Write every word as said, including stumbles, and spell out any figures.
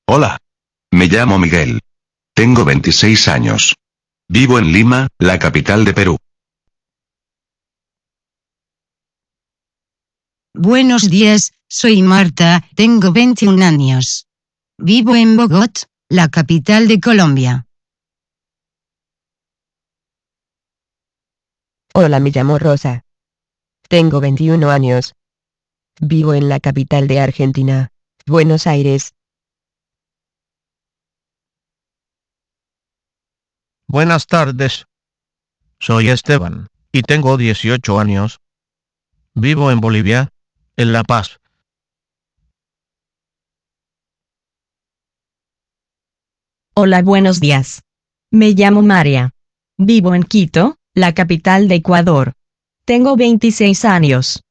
Hola. Me llamo Miguel. Tengo veintiséis años. Vivo en Lima, la capital de Perú. Buenos días, soy Marta, tengo veintiún años. Vivo en Bogotá, la capital de Colombia. Hola, me llamo Rosa. Tengo veintiún años. Vivo en la capital de Argentina, Buenos Aires. Buenas tardes. Soy Esteban, y tengo dieciocho años. Vivo en Bolivia, en La Paz. Hola, buenos días. Me llamo María. Vivo en Quito, la capital de Ecuador. Tengo veintiséis años.